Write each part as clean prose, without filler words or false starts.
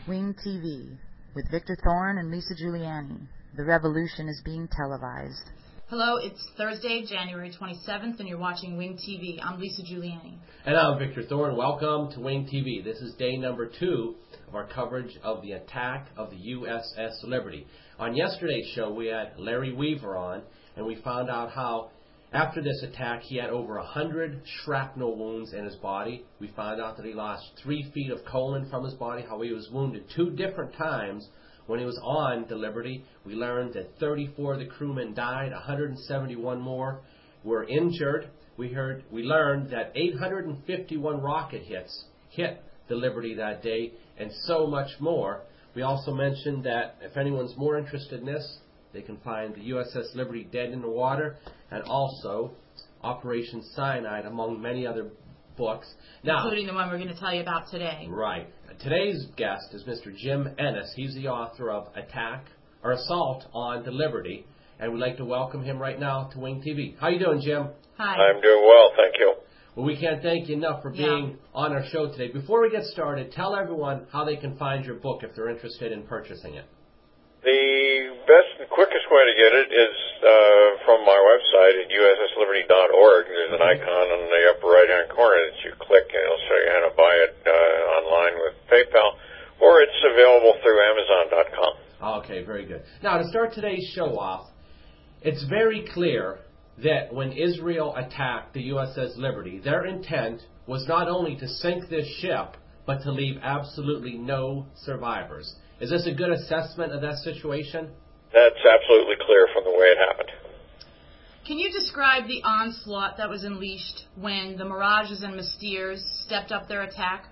Wing TV with Victor Thorne and Lisa Giuliani. The revolution is being televised. Hello, it's Thursday, January 27th, and you're watching Wing TV. I'm Lisa Giuliani. And I'm Victor Thorne. Welcome to Wing TV. This is day number 2 of our coverage of the attack of the USS Liberty. On yesterday's show, we had Larry Weaver on, and we found out how after this attack, he had over 100 shrapnel wounds in his body. We found out that he lost 3 feet of colon from his body, how he was wounded 2 different times when he was on the Liberty. We learned that 34 of the crewmen died, 171 more were injured. We learned that 851 rocket hits hit the Liberty that day, and so much more. We also mentioned that if anyone's more interested in this, they can find the USS Liberty dead in the water, and also Operation Cyanide, among many other books. Now, including the one we're going to tell you about today. Right. Today's guest is Mr. Jim Ennis. He's the author of Assault on the Liberty, and we'd like to welcome him right now to Wing TV. How you doing, Jim? Hi. I'm doing well, thank you. Well, we can't thank you enough for being on our show today. Before we get started, tell everyone how they can find your book if they're interested in purchasing it. The best and quickest way to get it is from my website at ussliberty.org. There's an icon on the upper right-hand corner that you click, and it'll show you how to buy it online with PayPal, or it's available through Amazon.com. Okay, very good. Now, to start today's show off, it's very clear that when Israel attacked the USS Liberty, their intent was not only to sink this ship, but to leave absolutely no survivors. Is this a good assessment of that situation? That's absolutely clear from the way it happened. Can you describe the onslaught that was unleashed when the Mirages and Mysteers stepped up their attack?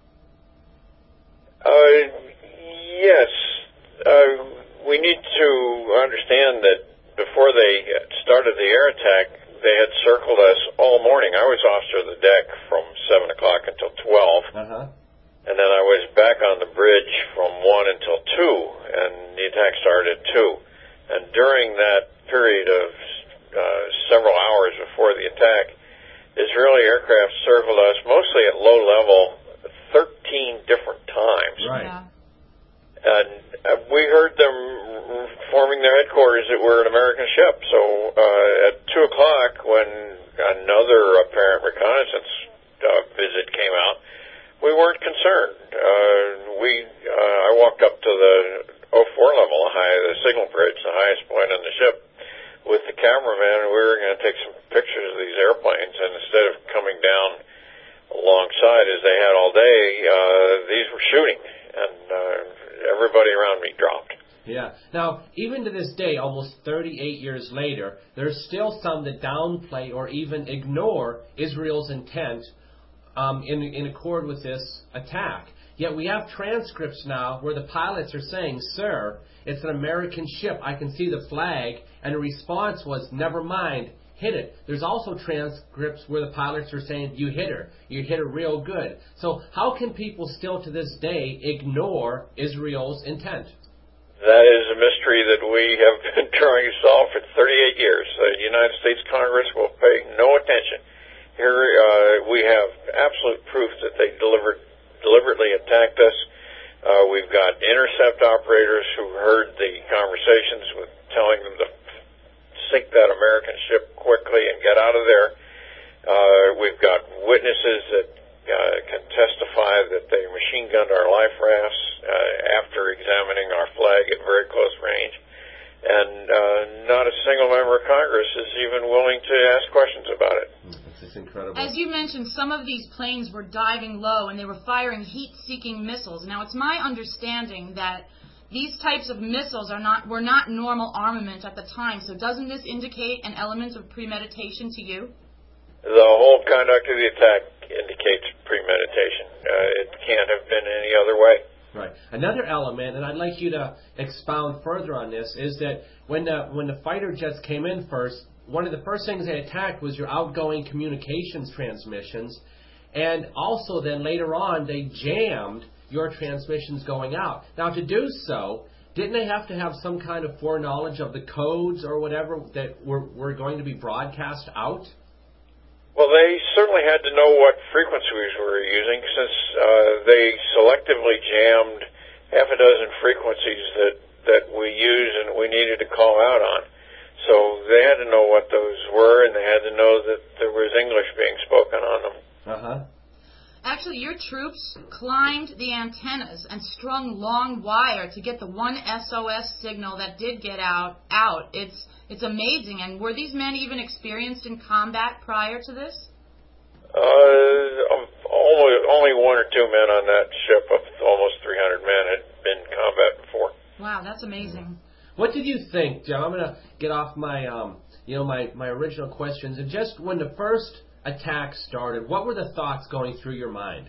Yes. We need to understand that before they started the air attack, they had circled us all morning. I was officer of the deck from 7 o'clock until 12. And then I was back on the bridge from 1 until 2, and the attack started at 2. And during that period of several hours before the attack, Israeli aircraft circled us, mostly at low level, 13 different times. Right. Yeah. And we heard them forming their headquarters that were an American ship. So at 2 o'clock, when another apparent reconnaissance visit came out, we weren't concerned. I walked up to the 04 level, the signal bridge, the highest point on the ship, with the cameraman, and we were going to take some pictures of these airplanes. And instead of coming down alongside as they had all day, these were shooting, and everybody around me dropped. Yeah. Now, even to this day, almost 38 years later, there's still some that downplay or even ignore Israel's intent in accord with this attack. Yet we have transcripts now where the pilots are saying, "Sir, it's an American ship. I can see the flag." And the response was, "Never mind, hit it." There's also transcripts where the pilots are saying, "You hit her. You hit her real good." So how can people still to this day ignore Israel's intent? That is a mystery that we have been trying to solve for 38 years. The United States Congress will pay no attention. Here we have absolute proof that they deliberately attacked us. We've got intercept operators who heard the conversations with telling them to sink that American ship quickly and get out of there. We've got witnesses that can testify that they machine gunned our life rafts after examining our flag at very close range. And not a single member of Congress is even willing to ask questions about it. It's incredible. As you mentioned, some of these planes were diving low and they were firing heat-seeking missiles. Now, it's my understanding that these types of missiles were not normal armament at the time. So doesn't this indicate an element of premeditation to you? The whole conduct of the attack indicates premeditation. It can't have been any other way. Right. Another element, and I'd like you to expound further on this, is that when the fighter jets came in first, one of the first things they attacked was your outgoing communications transmissions, and also then later on they jammed your transmissions going out. Now, to do so, didn't they have to have some kind of foreknowledge of the codes or whatever that were going to be broadcast out? Well, they certainly had to know what frequencies we were using, since they selectively jammed half a dozen frequencies that we use and we needed to call out on. So they had to know what those were, and they had to know that there was English being spoken on them. Uh-huh. Actually, your troops climbed the antennas and strung long wire to get the one SOS signal that did get out. It's amazing. And were these men even experienced in combat prior to this? Only one or two men on that ship of almost 300 men had been in combat before. Wow, that's amazing. What did you think, John? I'm going to get off my, my original questions. And just when the first attack started, what were the thoughts going through your mind?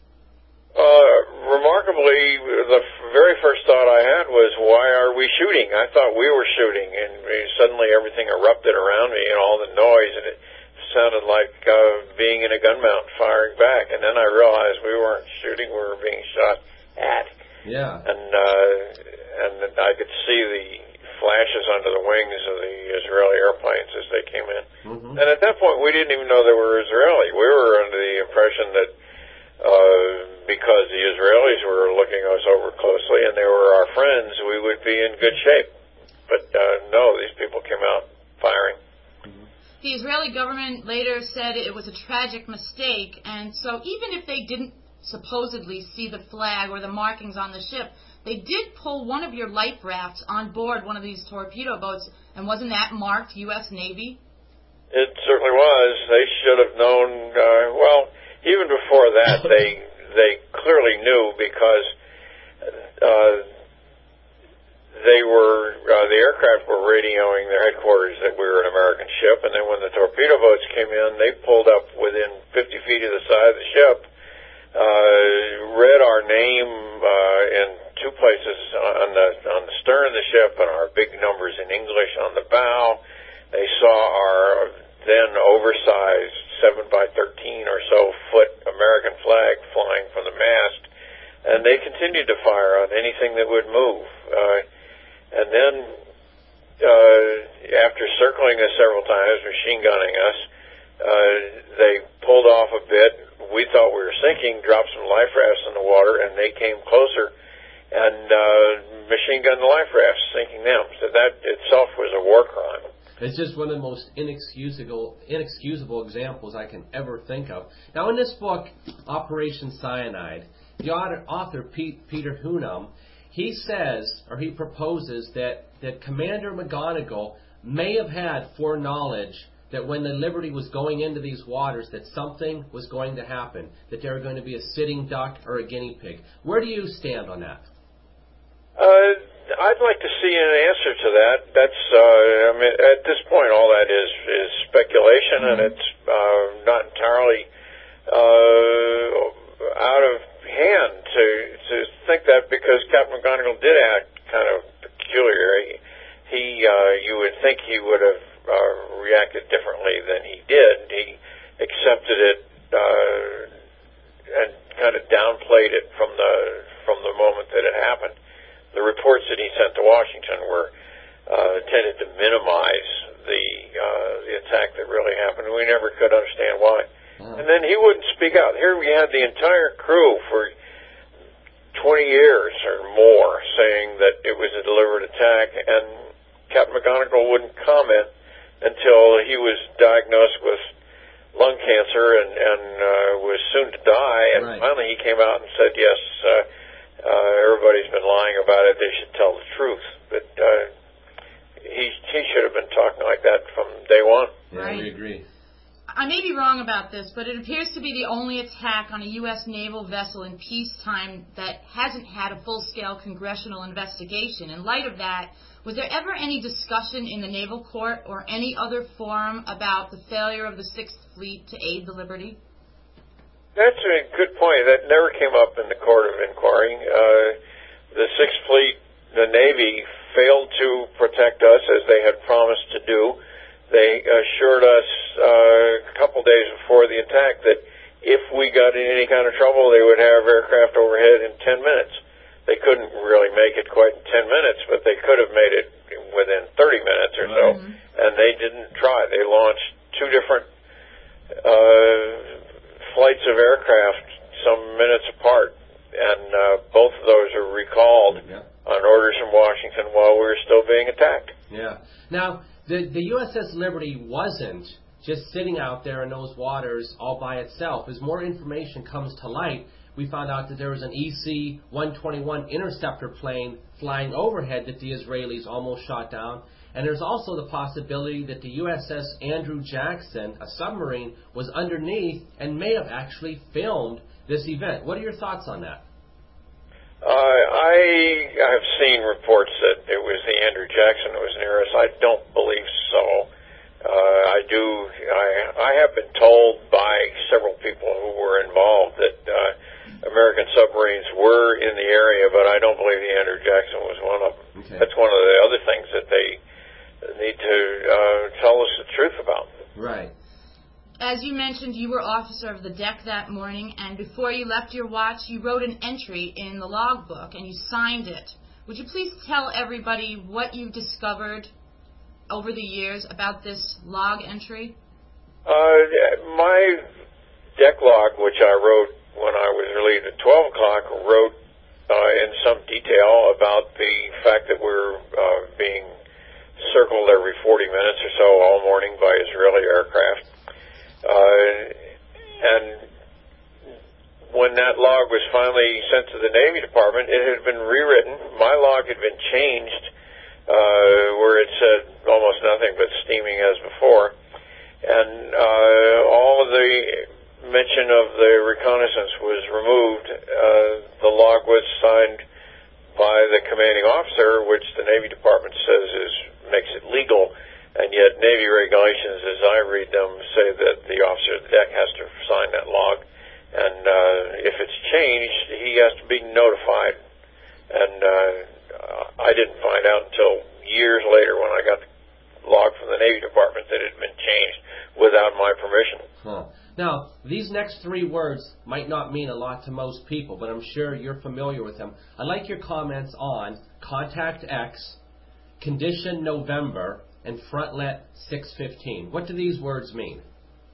Remarkably, the very first thought I had was, why are we shooting? I thought we were shooting, and suddenly everything erupted around me and all the noise, and it sounded like being in a gun mount firing back. And then I realized we weren't shooting, we were being shot at. Yeah. And I could see the flashes under the wings of the Israeli airplanes as they came in. Mm-hmm. And at that point, we didn't even know they were Israeli. We were under the impression that because the Israelis were looking us over closely and they were our friends, we would be in good shape. But no, these people came out firing. The Israeli government later said it was a tragic mistake, and so even if they didn't supposedly see the flag or the markings on the ship, they did pull one of your life rafts on board one of these torpedo boats, and wasn't that marked U.S. Navy? It certainly was. They should have known, even before that, they clearly knew because the aircraft were radioing their headquarters that we were an American ship, and then when the torpedo boats came in, they pulled up within 50 feet of the side of the ship, read our name in two places on the stern of the ship and our big numbers in English on the bow. They saw our then oversized 7x13 or so foot American flag flying from the mast, and they continued to fire on anything that would move. And then after circling us several times, machine gunning us, they pulled off a bit. We thought we were sinking, dropped some life rafts in the water, and they came closer and machine gunned the life rafts, sinking them. So that itself was a war crime. It's just one of the most inexcusable examples I can ever think of. Now, in this book, Operation Cyanide, the author Peter Hunam, he says, or he proposes, that Commander McGonigal may have had foreknowledge that when the Liberty was going into these waters, that something was going to happen, that there were going to be a sitting duck or a guinea pig. Where do you stand on that? I'd like to see an answer to that. That's, at this point, all that is speculation, and it's not entirely out of hand to think that, because Captain McGonigal did act kind of peculiar. You would think he would have reacted differently than he did. He accepted it and kind of downplayed it from the moment that it happened. The reports that he sent to Washington were tended to minimize the attack that really happened. We never could understand why. And then he wouldn't speak out. Here we had the entire crew for 20 years or more saying that it was a deliberate attack, and Captain McGonigal wouldn't comment until he was diagnosed with lung cancer and was soon to die. And finally he came out and said, yes, everybody's been lying about it. They should tell the truth. But he should have been talking like that from day one. Yeah, we agree. I may be wrong about this, but it appears to be the only attack on a U.S. naval vessel in peacetime that hasn't had a full-scale congressional investigation. In light of that, was there ever any discussion in the Naval Court or any other forum about the failure of the Sixth Fleet to aid the Liberty? That's a good point. That never came up in the court of inquiry. The Sixth Fleet, the Navy, failed to protect us as they had promised to do. They assured us a couple days before the attack that if we got in any kind of trouble, they would have aircraft overhead in 10 minutes. They couldn't really make it quite in 10 minutes, but they could have made it within 30 minutes or so, and they didn't try. They launched two different flights of aircraft some minutes apart, both of those are recalled on orders from Washington while we were still being attacked. Yeah. Now, the USS Liberty wasn't just sitting out there in those waters all by itself. As more information comes to light, we found out that there was an EC-121 interceptor plane flying overhead that the Israelis almost shot down. And there's also the possibility that the USS Andrew Jackson, a submarine, was underneath and may have actually filmed this event. What are your thoughts on that? I have seen reports that it was the Andrew Jackson that was near us. I don't believe so. I have been told by several people who were involved that American submarines were in the area, but I don't believe the Andrew Jackson was one of them. Okay. That's one of the other things that they need to tell us the truth about. Right. As you mentioned, you were officer of the deck that morning, and before you left your watch, you wrote an entry in the logbook, and you signed it. Would you please tell everybody what you've discovered over the years about this log entry? My deck log, which I wrote when I was relieved at 12 o'clock, wrote in some detail about the fact that we're being circled every 40 minutes or so all morning by Israeli aircraft. And when that log was finally sent to the Navy Department, it had been rewritten. My log had been changed, where it said almost nothing but steaming as before. And all of the mention of the reconnaissance was removed. The log was signed by the commanding officer, which the Navy Department says makes it legal. And yet Navy regulations, as I read them, say that the officer of the deck has to sign that log. And if it's changed, he has to be notified. And I didn't find out until years later when I got the log from the Navy Department that it had been changed without my permission. Huh. Now, these next three words might not mean a lot to most people, but I'm sure you're familiar with them. I'd like your comments on Contact X, Condition November, and Frontlet 615. What do these words mean?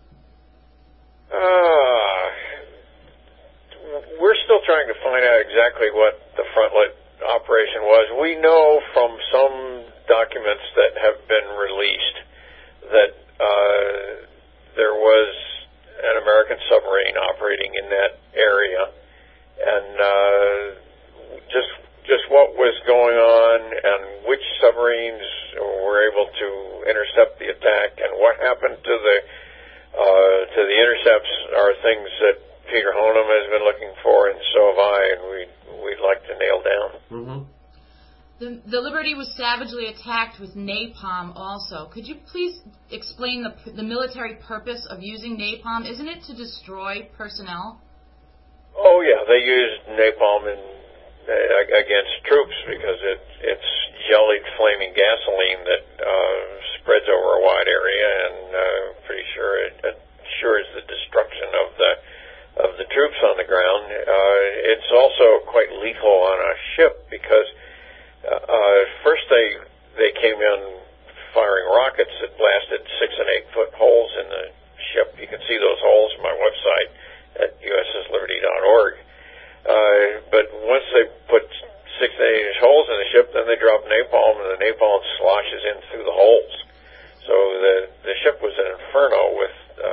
We're still trying to find out exactly what the Frontlet operation was. We know from some documents that have been released that there was an American submarine operating in that area, and just what was going on and which submarines were able to intercept the attack and what happened to the intercepts are things that Peter Honum has been looking for, and so have I, and we'd like to nail down. Mm-hmm. The Liberty was savagely attacked with napalm also. Could you please explain the military purpose of using napalm? Isn't it to destroy personnel? Oh, yeah. They used napalm against troops because it's jellied flaming gasoline that spreads over a wide area, and pretty sure it assures the destruction of the troops on the ground. It's also quite lethal on a ship because first they came in firing rockets that blasted 6 and 8 foot holes in the ship. You can see those holes on my website at ussliberty.org. But once they put 6 and 8 inch holes in the ship, then they drop napalm, and the napalm sloshes in through the holes. So the ship was an inferno with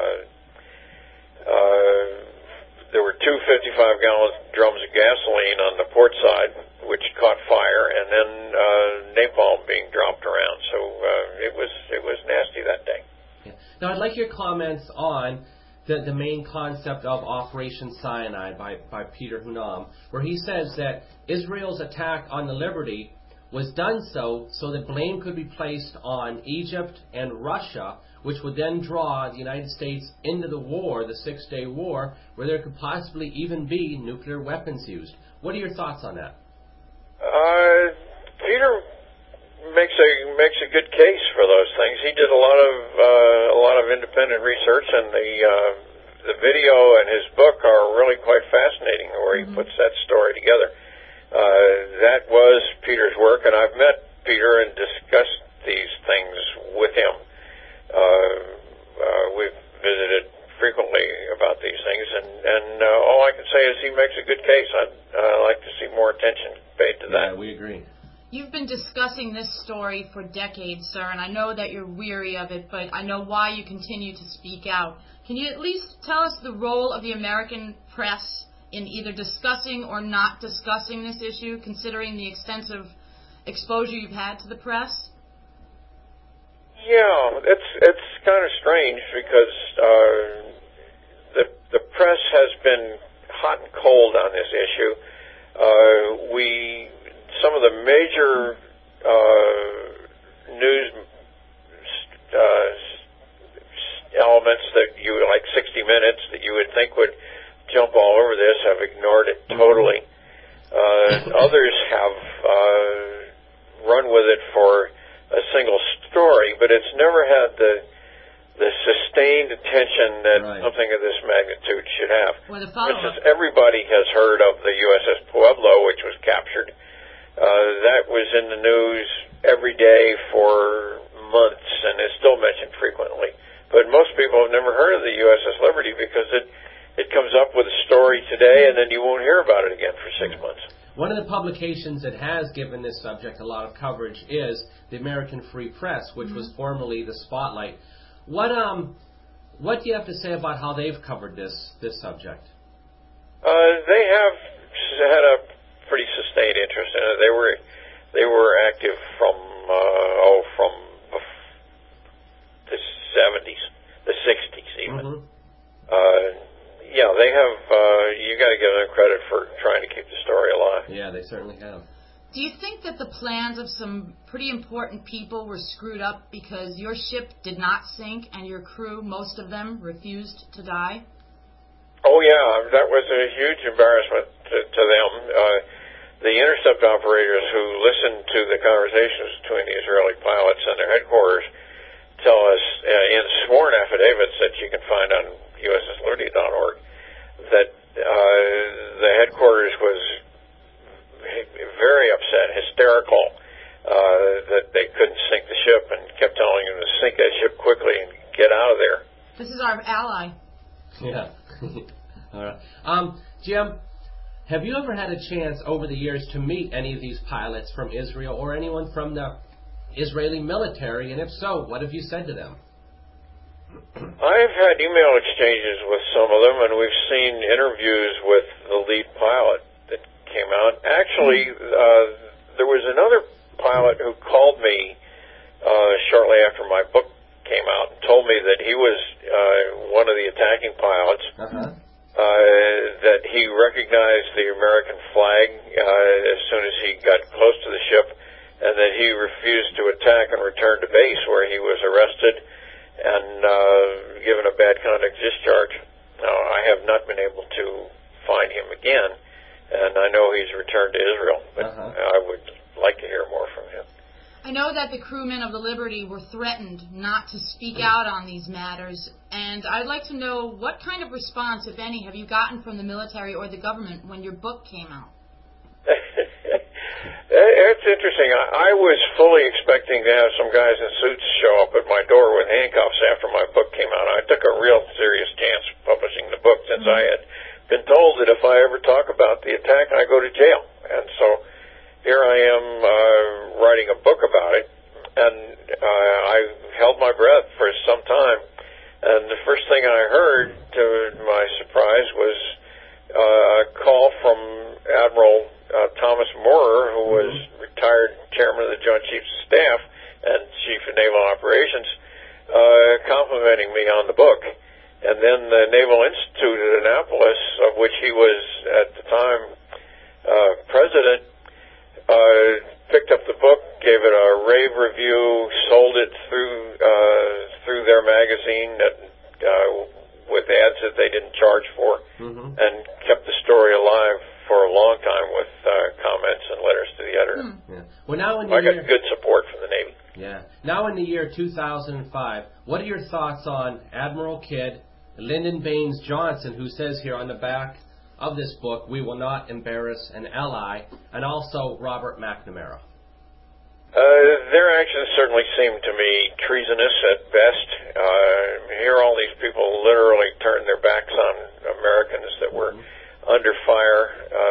there were 2 55-gallon drums of gasoline on the port side, which caught fire, and then napalm being dropped around. So it was nasty that day. Yeah. Now, I'd like your comments on the main concept of Operation Cyanide by Peter Honum, where he says that Israel's attack on the Liberty was done so that blame could be placed on Egypt and Russia, which would then draw the United States into the war, the Six-Day War, where there could possibly even be nuclear weapons used. What are your thoughts on that? Peter makes a good case for those things. He did a lot of independent research, and the video and his book are really quite fascinating, where he puts that story together. That was Peter's work, and I've met Peter and discussed these things with him. We've visited frequently about these things, and all I can say is he makes a good case. I'd like to see more attention paid to that. Yeah, we agree. You've been discussing this story for decades, sir, and I know that you're weary of it, but I know why you continue to speak out. Can you at least tell us the role of the American press in either discussing or not discussing this issue, considering the extensive exposure you've had to the press? Yeah, it's kind of strange because the press has been hot and cold on this issue. Some of the major news elements that you like 60 Minutes that you would think would jump all over this have ignored it totally. Others have run with it for a single story, but it's never had the sustained attention that something of this magnitude should have. For instance, everybody has heard of the USS Pueblo, which was captured. That was in the news every day for months and is still mentioned frequently. But most people have never heard of the USS Liberty because it comes up with a story today and then you won't hear about it again for 6 months. One of the publications that has given this subject a lot of coverage is the American Free Press, which was formerly the Spotlight. What do you have to say about how they've covered this subject? They have had a pretty sustained interest in it. They were active from the 70s, the 60s even. Yeah, they have. You got to give them credit for trying to keep the story alive. Yeah, they certainly have. Do you think that the plans of some pretty important people were screwed up because your ship did not sink and your crew, most of them, refused to die? Oh, yeah, that was a huge embarrassment to them. The intercept operators who listened to the conversations between the Israeli pilots and their headquarters tell us in sworn affidavits that you can find on ussliberty.org that the headquarters was very upset, hysterical, that they couldn't sink the ship and kept telling them to sink that ship quickly and get out of there. This is our ally. Yeah. All right. Jim, have you ever had a chance over the years to meet any of these pilots from Israel or anyone from the Israeli military? And if so, what have you said to them? I've had email exchanges with some of them, and we've seen interviews with the lead pilot that came out. Actually, there was another pilot who called me shortly after my book came out and told me that he was one of the attacking pilots, that he recognized the American flag as soon as he got close to the ship, and that he refused to attack and returned to base where he was arrested and given a bad conduct discharge. Now, I have not been able to find him again, and I know he's returned to Israel, but I would like to hear more from him. I know that the crewmen of the Liberty were threatened not to speak out on these matters, and I'd like to know what kind of response, if any, have you gotten from the military or the government when your book came out? It's interesting. I was fully expecting to have some guys in suits show up at my door with handcuffs after my book came out. I took a real serious chance publishing the book since I had been told that if I ever talk about the attack, I go to jail. And so here I am writing a book about it, and I held my breath for some time. And the first thing I heard, to my surprise, was a call from Admiral Thomas Moorer, who was retired chairman of the Joint Chiefs of Staff and Chief of Naval Operations, complimenting me on the book. And then the Naval Institute at Annapolis, of which he was at the time president, picked up the book, gave it a rave review, sold it through their magazine with ads that they didn't charge for, and kept the story alive for a long time with comments and letters to the editor. Yeah. Well, now in the I got good support from the Navy. Yeah. Now in the year 2005, what are your thoughts on Admiral Kidd, Lyndon Baines Johnson, who says here on the back of this book, "We will not embarrass an ally," and also Robert McNamara? Their actions certainly seem to me treasonous at best. Here all these people literally turned their backs on Americans that were under fire.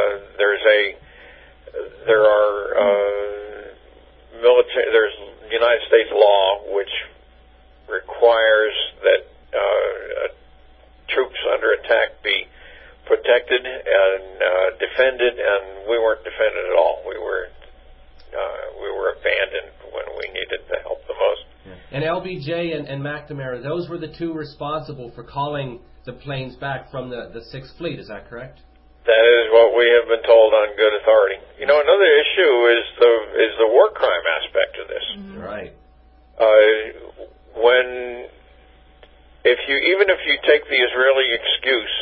There's United States law which requires that troops under attack be protected and defended, and we weren't defended at all. We were abandoned when we needed the help the most. Yeah. And LBJ and McNamara, those were the two responsible for calling the planes back from the Sixth Fleet. Is that correct? That is what we have been told on good authority. You know, another issue is the war crime aspect of this. Mm-hmm. Right. Even if you take the Israeli excuse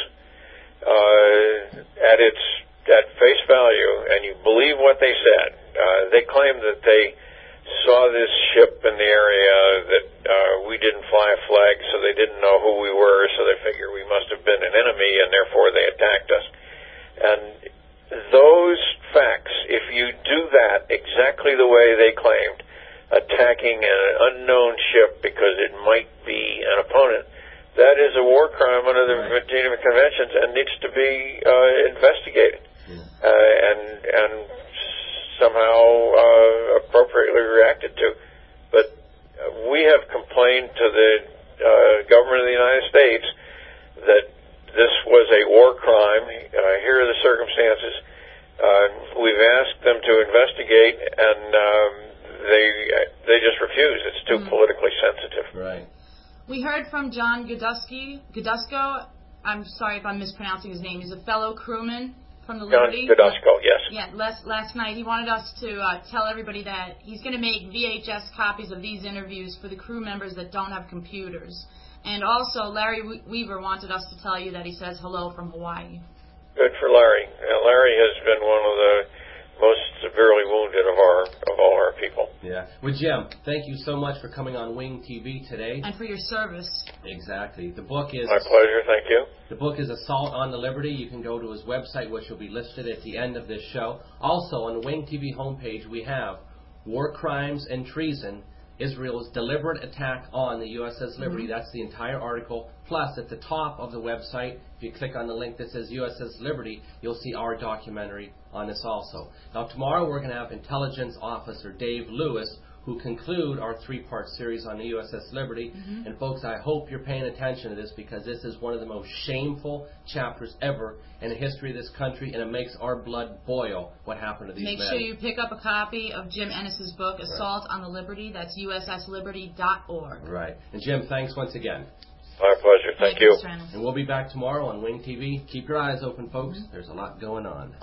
at face value and you believe what they said, they claim that they saw this ship in the area, that we didn't fly a flag, so they didn't know who we were, so they figured we must have been an enemy, and therefore they attacked us. And those facts, if you do that exactly the way they claimed, attacking an unknown ship because it might be an opponent, that is a war crime under the Geneva Conventions and needs to be investigated and somehow appropriately reacted to. But we have complained to the government of the United States that this was a war crime. Here are the circumstances. We've asked them to investigate, and they just refuse. It's too politically sensitive. Right. We heard from John Gudusco. I'm sorry if I'm mispronouncing his name. He's a fellow crewman from the Liberty. John Gudusco, yes. Yeah, last night he wanted us to tell everybody that he's going to make VHS copies of these interviews for the crew members that don't have computers. And also, Larry Weaver wanted us to tell you that he says hello from Hawaii. Good for Larry. Larry has been one of the most severely wounded of all our people. Yeah. Well, Jim, thank you so much for coming on Wing TV today. And for your service. Exactly. The book is... My pleasure, thank you. The book is Assault on the Liberty. You can go to his website, which will be listed at the end of this show. Also, on the Wing TV homepage, we have War Crimes and Treason, Israel's deliberate attack on the USS Liberty. That's the entire article. Plus, at the top of the website, if you click on the link that says USS Liberty, you'll see our documentary on this also. Now, tomorrow we're going to have Intelligence Officer Dave Lewis, who conclude our three-part series on the USS Liberty. And folks, I hope you're paying attention to this, because this is one of the most shameful chapters ever in the history of this country, and it makes our blood boil what happened to these men. Make sure you pick up a copy of Jim Ennis's book, Assault on the Liberty. That's ussliberty.org. Right. And Jim, thanks once again. My pleasure. Thank you. And we'll be back tomorrow on Wing TV. Keep your eyes open, folks. There's a lot going on.